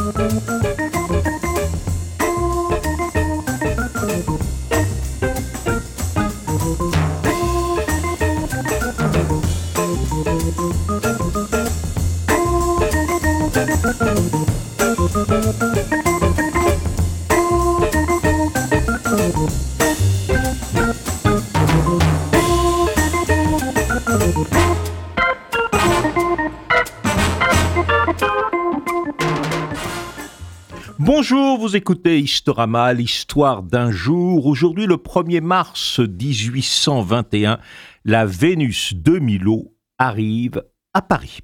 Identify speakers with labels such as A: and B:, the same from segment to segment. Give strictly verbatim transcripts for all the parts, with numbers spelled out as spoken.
A: Bonjour, vous écoutez Historama, l'histoire d'un jour. Aujourd'hui, le premier mars dix-huit cent vingt et un, la Vénus de Milo arrive à Paris.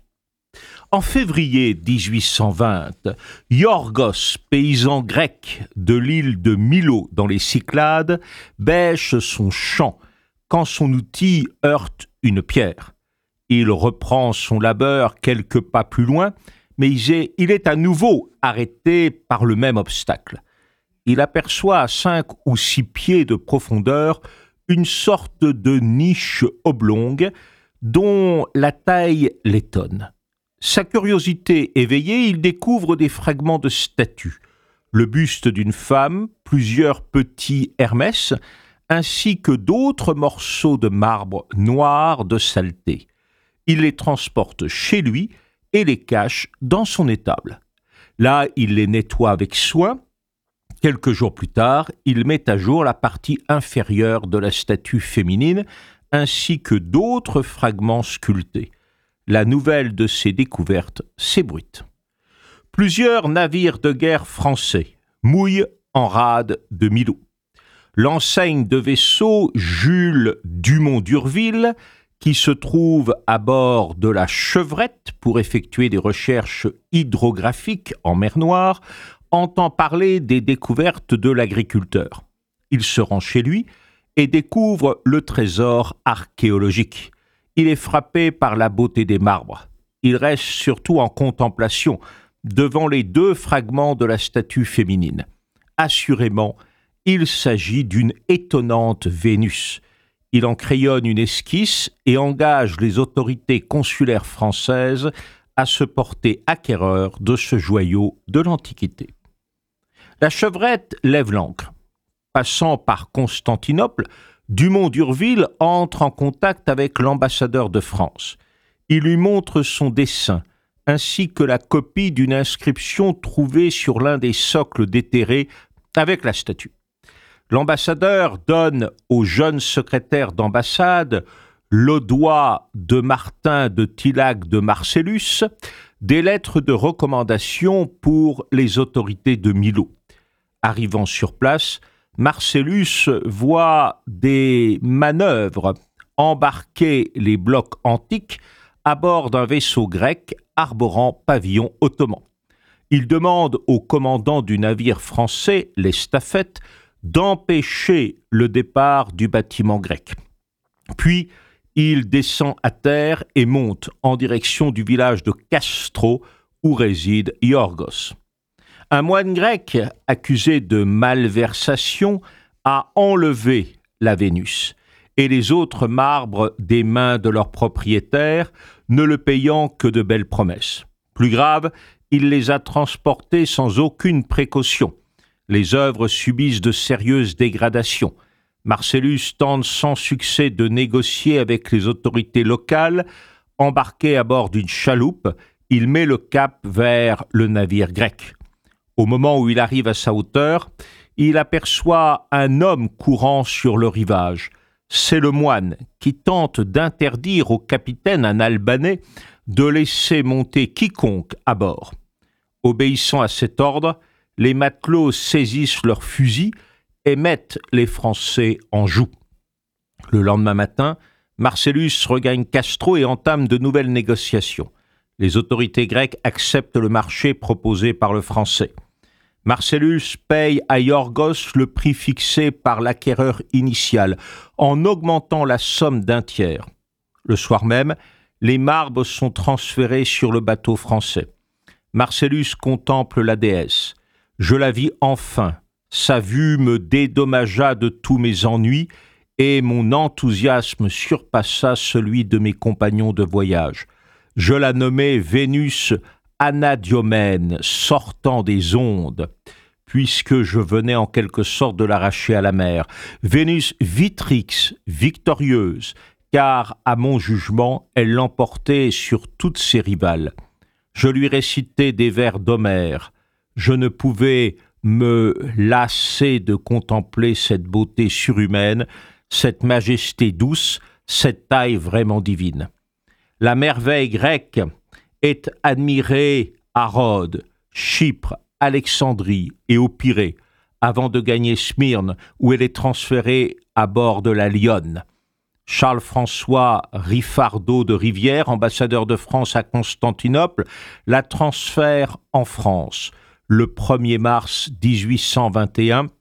A: En février dix-huit cent vingt, Iorgos, paysan grec de l'île de Milo dans les Cyclades, bêche son champ quand son outil heurte une pierre. Il reprend son labeur quelques pas plus loin, mais il est à nouveau arrêté par le même obstacle. Il aperçoit à cinq ou six pieds de profondeur une sorte de niche oblongue dont la taille l'étonne. Sa curiosité éveillée, il découvre des fragments de statues, le buste d'une femme, plusieurs petits Hermès, ainsi que d'autres morceaux de marbre noir de saleté. Il les transporte chez lui et les cache dans son étable. Là, il les nettoie avec soin. Quelques jours plus tard, il met à jour la partie inférieure de la statue féminine, ainsi que d'autres fragments sculptés. La nouvelle de ces découvertes s'ébruite. Plusieurs navires de guerre français mouillent en rade de Milo. L'enseigne de vaisseau Jules Dumont d'Urville, qui se trouve à bord de la Chevrette pour effectuer des recherches hydrographiques en mer Noire, entend parler des découvertes de l'agriculteur. Il se rend chez lui et découvre le trésor archéologique. Il est frappé par la beauté des marbres. Il reste surtout en contemplation devant les deux fragments de la statue féminine. Assurément, il s'agit d'une étonnante Vénus. Il en crayonne une esquisse et engage les autorités consulaires françaises à se porter acquéreurs de ce joyau de l'Antiquité. La Chevrette lève l'ancre. Passant par Constantinople, Dumont d'Urville entre en contact avec l'ambassadeur de France. Il lui montre son dessin, ainsi que la copie d'une inscription trouvée sur l'un des socles déterrés avec la statue. L'ambassadeur donne au jeune secrétaire d'ambassade, Laudois de Martin de Tillac de Marcellus, des lettres de recommandation pour les autorités de Milo. Arrivant sur place, Marcellus voit des manœuvres embarquer les blocs antiques à bord d'un vaisseau grec arborant pavillon ottoman. Il demande au commandant du navire français, l'Estafette, d'empêcher le départ du bâtiment grec. Puis, il descend à terre et monte en direction du village de Castro, où réside Iorgos. Un moine grec, accusé de malversation, a enlevé la Vénus et les autres marbres des mains de leurs propriétaires, ne le payant que de belles promesses. Plus grave, il les a transportés sans aucune précaution. Les œuvres subissent de sérieuses dégradations. Marcellus tente sans succès de négocier avec les autorités locales. Embarqué à bord d'une chaloupe, il met le cap vers le navire grec. Au moment où il arrive à sa hauteur, il aperçoit un homme courant sur le rivage. C'est le moine qui tente d'interdire au capitaine, un Albanais, de laisser monter quiconque à bord. Obéissant à cet ordre, les matelots saisissent leurs fusils et mettent les Français en joue. Le lendemain matin, Marcellus regagne Castro et entame de nouvelles négociations. Les autorités grecques acceptent le marché proposé par le Français. Marcellus paye à Iorgos le prix fixé par l'acquéreur initial, en augmentant la somme d'un tiers. Le soir même, les marbres sont transférés sur le bateau français. Marcellus contemple la déesse. « Je la vis enfin. Sa vue me dédommagea de tous mes ennuis et mon enthousiasme surpassa celui de mes compagnons de voyage. Je la nommai Vénus Anadiomène sortant des ondes, puisque je venais en quelque sorte de l'arracher à la mer. Vénus Vitrix, victorieuse, car, à mon jugement, elle l'emportait sur toutes ses rivales. Je lui récitais des vers d'Homère. Je ne pouvais me lasser de contempler cette beauté surhumaine, cette majesté douce, cette taille vraiment divine. La merveille grecque est admirée à Rhodes, Chypre, Alexandrie et au Pirée, avant de gagner Smyrne, où elle est transférée à bord de la Lionne. Charles-François Riffardeau de Rivière, ambassadeur de France à Constantinople, la transfère en France. Le premier mars dix-huit cent vingt et un,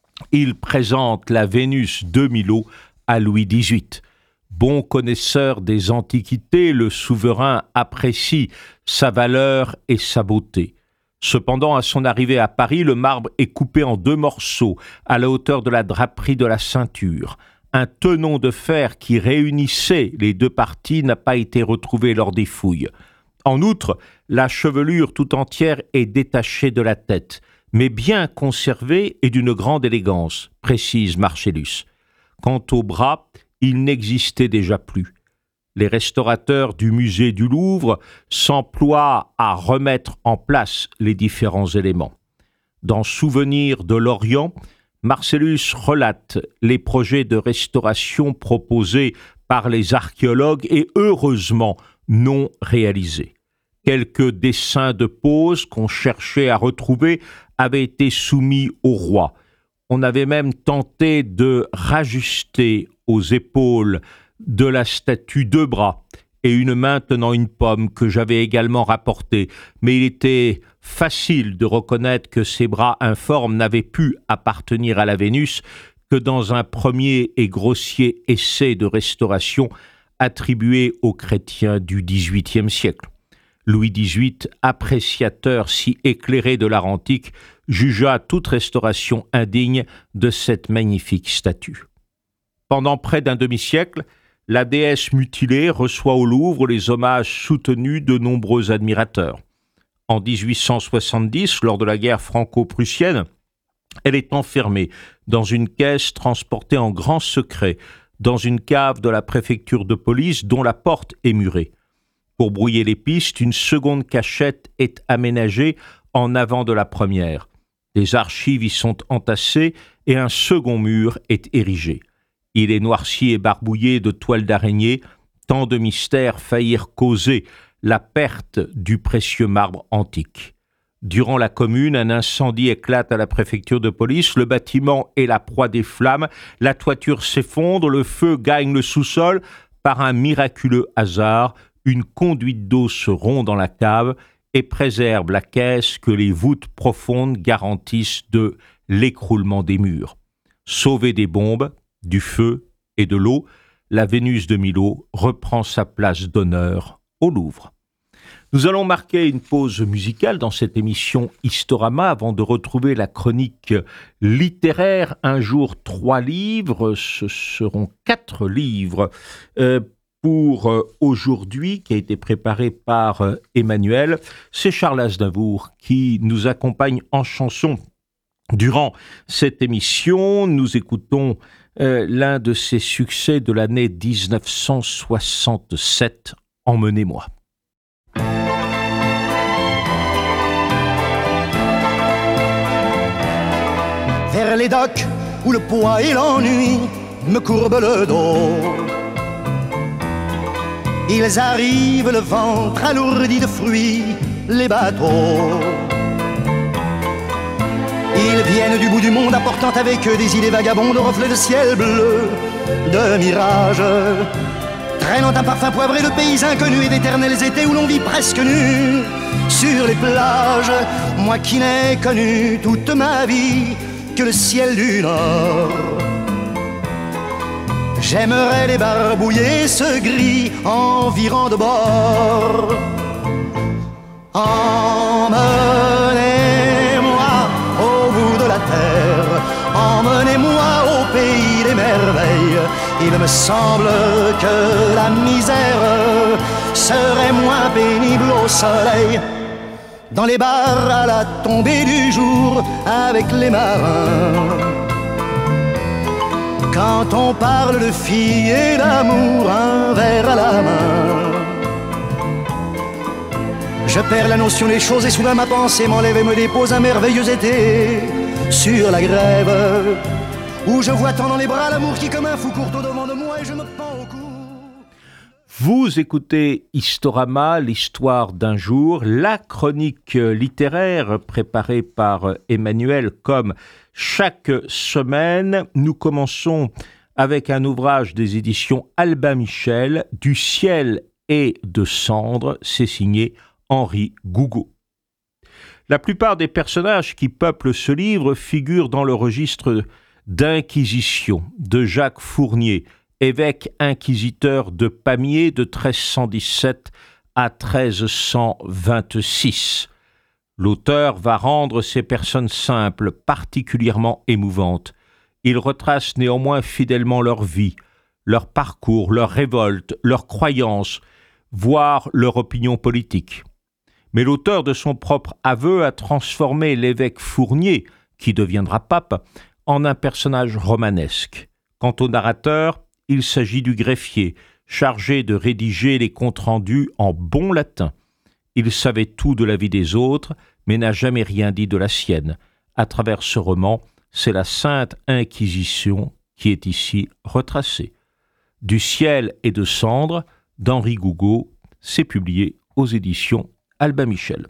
A: il présente la Vénus de Milo à Louis dix-huit. Bon connaisseur des antiquités, le souverain apprécie sa valeur et sa beauté. Cependant, à son arrivée à Paris, le marbre est coupé en deux morceaux, à la hauteur de la draperie de la ceinture. Un tenon de fer qui réunissait les deux parties n'a pas été retrouvé lors des fouilles. En outre, la chevelure tout entière est détachée de la tête, mais bien conservée et d'une grande élégance, précise Marcellus. Quant aux bras, ils n'existaient déjà plus. Les restaurateurs du musée du Louvre s'emploient à remettre en place les différents éléments. Dans Souvenir de l'Orient, Marcellus relate les projets de restauration proposés par les archéologues et heureusement non réalisés. Quelques dessins de pose qu'on cherchait à retrouver avaient été soumis au roi. On avait même tenté de rajuster aux épaules de la statue deux bras et une main tenant une pomme que j'avais également rapportée, mais il était facile de reconnaître que ces bras informes n'avaient pu appartenir à la Vénus que dans un premier et grossier essai de restauration attribué aux chrétiens du dix-huitième siècle. Louis dix-huit, appréciateur si éclairé de l'art antique, jugea toute restauration indigne de cette magnifique statue. Pendant près d'un demi-siècle, la déesse mutilée reçoit au Louvre les hommages soutenus de nombreux admirateurs. En dix-huit cent soixante-dix, lors de la guerre franco-prussienne, elle est enfermée dans une caisse transportée en grand secret dans une cave de la préfecture de police dont la porte est murée. Pour brouiller les pistes, une seconde cachette est aménagée en avant de la première. Des archives y sont entassées et un second mur est érigé. Il est noirci et barbouillé de toiles d'araignée, tant de mystères faillirent causer la perte du précieux marbre antique. Durant la Commune, un incendie éclate à la préfecture de police, le bâtiment est la proie des flammes, la toiture s'effondre, le feu gagne le sous-sol. Par un miraculeux hasard, une conduite d'eau se rompt dans la cave et préserve la caisse que les voûtes profondes garantissent de l'écroulement des murs. Sauvée des bombes, du feu et de l'eau, la Vénus de Milo reprend sa place d'honneur au Louvre. Nous allons marquer une pause musicale dans cette émission Historama avant de retrouver la chronique littéraire. Un jour, trois livres, ce seront quatre livres euh, pour euh, aujourd'hui, qui a été préparé par euh, Emmanuel. C'est Charles Aznavour qui nous accompagne en chanson durant cette émission. Nous écoutons euh, l'un de ses succès de l'année dix-neuf cent soixante-sept, « Emmenez-moi ».
B: Vers les docks où le poids et l'ennui me courbent le dos, ils arrivent le ventre alourdi de fruits, les bateaux. Ils viennent du bout du monde apportant avec eux des idées vagabondes au reflet de ciel bleu, de mirages, traînant un parfum poivré de pays inconnus et d'éternels étés où l'on vit presque nu sur les plages. Moi qui n'ai connu toute ma vie que le ciel du Nord, j'aimerais débarbouiller ce gris environ de bord. Emmenez-moi au bout de la terre, emmenez-moi au pays des merveilles. Il me semble que la misère serait moins pénible au soleil. dans les bars à la tombée du jour avec les marins. Quand on parle de filles et d'amour, un verre à la main. Je perds la notion des choses et soudain ma pensée m'enlève et me dépose un merveilleux été sur la grève, où je vois tant dans les bras l'amour qui comme un fou court au devant de moi et je me pends au cou.
A: Vous écoutez Historama, l'histoire d'un jour, la chronique littéraire préparée par Emmanuel comme chaque semaine. Nous commençons avec un ouvrage des éditions Albin Michel, Du ciel et de cendres, c'est signé Henri Gougaud. La plupart des personnages qui peuplent ce livre figurent dans le registre d'Inquisition de Jacques Fournier, évêque inquisiteur de Pamiers de treize cent dix-sept à treize cent vingt-six. L'auteur va rendre ces personnes simples particulièrement émouvantes. Il retrace néanmoins fidèlement leur vie, leur parcours, leurs révoltes, leurs croyances, voire leur opinion politique. Mais l'auteur de son propre aveu a transformé l'évêque Fournier, qui deviendra pape, en un personnage romanesque. Quant au narrateur, il s'agit du greffier, chargé de rédiger les comptes rendus en bon latin. Il savait tout de la vie des autres, mais n'a jamais rien dit de la sienne. À travers ce roman, c'est la Sainte Inquisition qui est ici retracée. Du ciel et de cendres, d'Henri Gougaud, c'est publié aux éditions Albin Michel.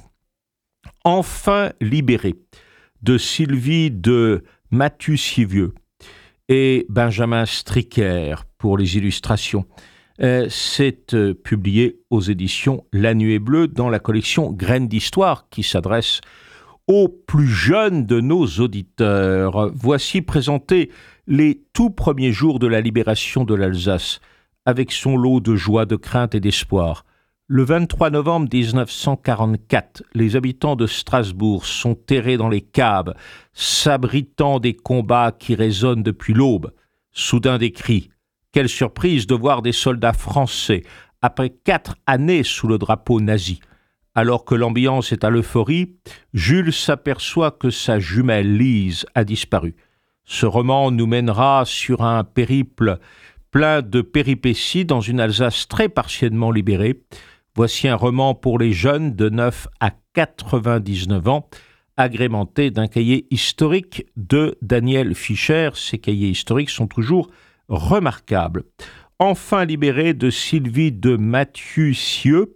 A: Enfin libéré, de Sylvie de Mathieu-Sivieux et Benjamin Stricker pour les illustrations. Euh, c'est euh, publié aux éditions La Nuée Bleue dans la collection Graines d'Histoire qui s'adresse aux plus jeunes de nos auditeurs. Voici présentés les tout premiers jours de la libération de l'Alsace, avec son lot de joie, de crainte et d'espoir. Le vingt-trois novembre dix-neuf cent quarante-quatre, les habitants de Strasbourg sont terrés dans les caves, s'abritant des combats qui résonnent depuis l'aube. Soudain des cris. Quelle surprise de voir des soldats français, après quatre années sous le drapeau nazi. Alors que l'ambiance est à l'euphorie, Jules s'aperçoit que sa jumelle Lise a disparu. Ce roman nous mènera sur un périple plein de péripéties dans une Alsace très partiellement libérée. Voici un roman pour les jeunes de neuf à quatre-vingt-dix-neuf ans, agrémenté d'un cahier historique de Daniel Fischer. Ces cahiers historiques sont toujours remarquables. Enfin libéré de Sylvie de Mathieu-Sivieux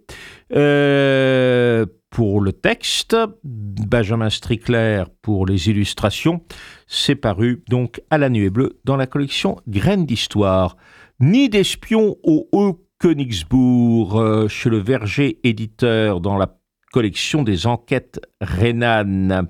A: euh, pour le texte, Benjamin Stricker pour les illustrations. C'est paru donc à La Nuée Bleue dans la collection Graines d'Histoire. Nid d'espions au Haut-Königsbourg, euh, chez le Verger éditeur dans la collection des enquêtes rhénanes.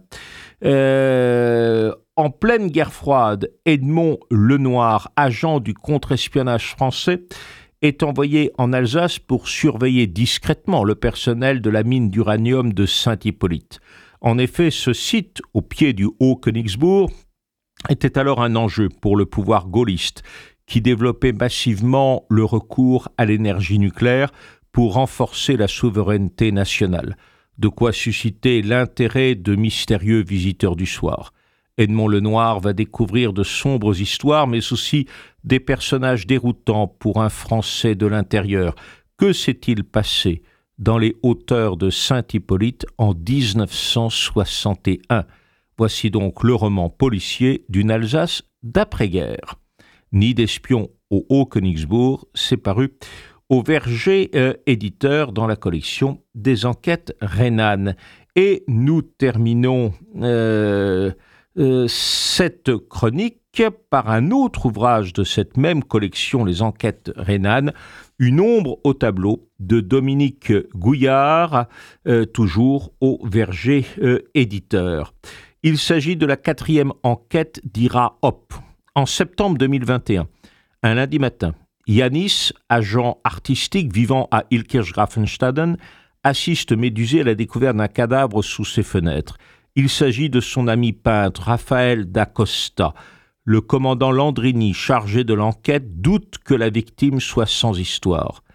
A: Euh, en pleine guerre froide, Edmond Lenoir, agent du contre-espionnage français, est envoyé en Alsace pour surveiller discrètement le personnel de la mine d'uranium de Saint-Hippolyte. En effet, ce site, au pied du Haut-Königsbourg, était alors un enjeu pour le pouvoir gaulliste, qui développait massivement le recours à l'énergie nucléaire pour renforcer la souveraineté nationale. De quoi susciter l'intérêt de mystérieux visiteurs du soir. Edmond Lenoir va découvrir de sombres histoires, mais aussi des personnages déroutants pour un Français de l'intérieur. Que s'est-il passé dans les hauteurs de Saint-Hippolyte en dix-neuf cent soixante et un? Voici donc le roman policier d'une Alsace d'après-guerre. Nid d'espions au Haut-Königsbourg, c'est paru au Verger euh, éditeur dans la collection des enquêtes rhénanes. Et nous terminons euh, euh, cette chronique par un autre ouvrage de cette même collection, les enquêtes rhénanes, Une ombre au tableau de Dominique Gouillard, euh, toujours au Verger euh, éditeur. Il s'agit de la quatrième enquête d'Ira Hop. En septembre deux mille vingt et un, un lundi matin, Yanis, agent artistique vivant à Ilkirch-Grafenstaden, assiste médusé à la découverte d'un cadavre sous ses fenêtres. Il s'agit de son ami peintre Raphaël da Costa. Le commandant Landrini, chargé de l'enquête, doute que la victime soit sans histoire.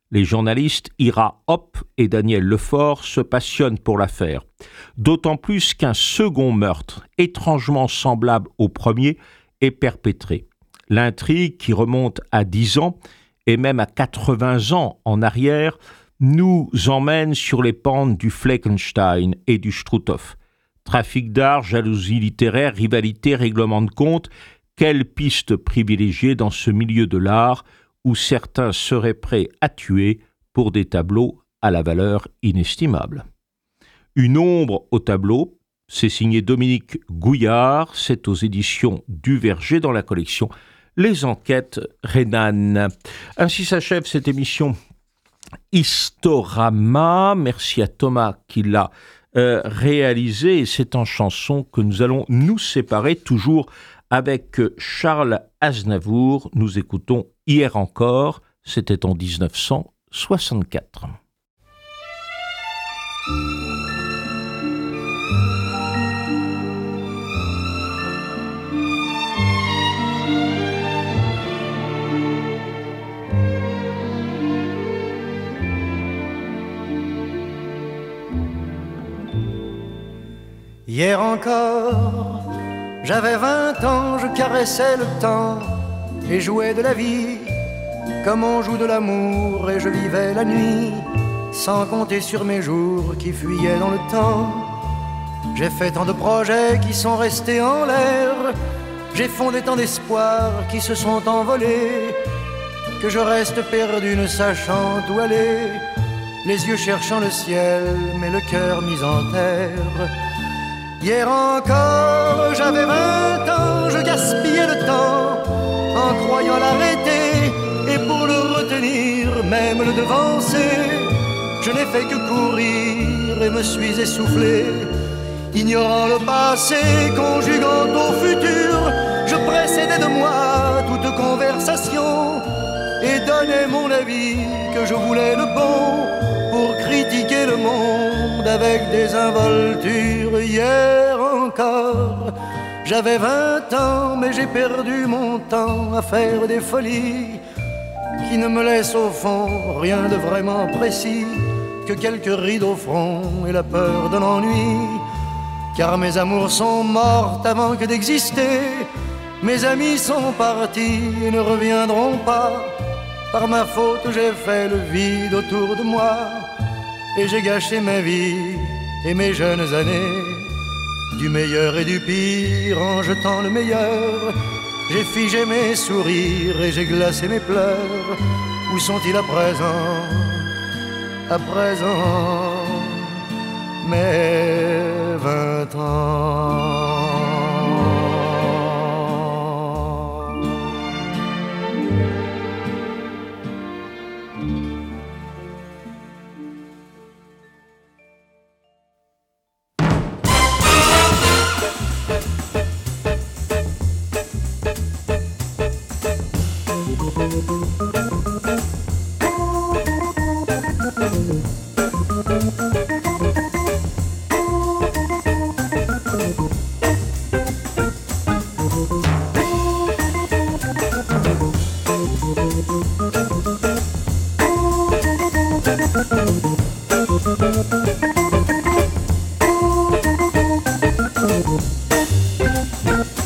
A: Les journalistes Ira Hoppe et Daniel Lefort se passionnent pour l'affaire, d'autant plus qu'un second meurtre, étrangement semblable au premier, est perpétré. L'intrigue, qui remonte à dix ans et même à quatre-vingts ans en arrière, nous emmène sur les pentes du Fleckenstein et du Struthof. Trafic d'art, jalousie littéraire, rivalité, règlement de compte, quelle piste privilégiée dans ce milieu de l'art où certains seraient prêts à tuer pour des tableaux à la valeur inestimable. Une ombre au tableau, c'est signé Dominique Gouillard, c'est aux éditions du Verger dans la collection Les Enquêtes Renan. Ainsi s'achève cette émission Historama. Merci à Thomas qui l'a euh, réalisé, et c'est en chanson que nous allons nous séparer, toujours avec Charles Aznavour. Nous écoutons Hier encore, c'était en dix-neuf cent soixante-quatre.
B: Hier encore, j'avais vingt ans, je caressais le temps et jouais de la vie comme on joue de l'amour, et je vivais la nuit sans compter sur mes jours qui fuyaient dans le temps. J'ai fait tant de projets qui sont restés en l'air, j'ai fondé tant d'espoirs qui se sont envolés, que je reste perdu ne sachant où aller, les yeux cherchant le ciel mais le cœur mis en terre. Hier encore, j'avais vingt ans, je gaspillais le temps en croyant l'arrêter, et pour le retenir, même le devancer, je n'ai fait que courir et me suis essoufflé. Ignorant le passé, conjuguant au futur, je précédais de moi toute conversation et donnais mon avis que je voulais le bon pour critiquer le monde avec des involtures. Hier encore, j'avais vingt ans, mais j'ai perdu mon temps à faire des folies qui ne me laissent au fond rien de vraiment précis que quelques rides au front et la peur de l'ennui. Car mes amours sont mortes avant que d'exister, mes amis sont partis et ne reviendront pas. Par ma faute j'ai fait le vide autour de moi, et j'ai gâché ma vie et mes jeunes années. Du meilleur et du pire en jetant le meilleur, j'ai figé mes sourires et j'ai glacé mes pleurs. Où sont-ils à présent, à présent, mes vingt ans?
C: Thank you.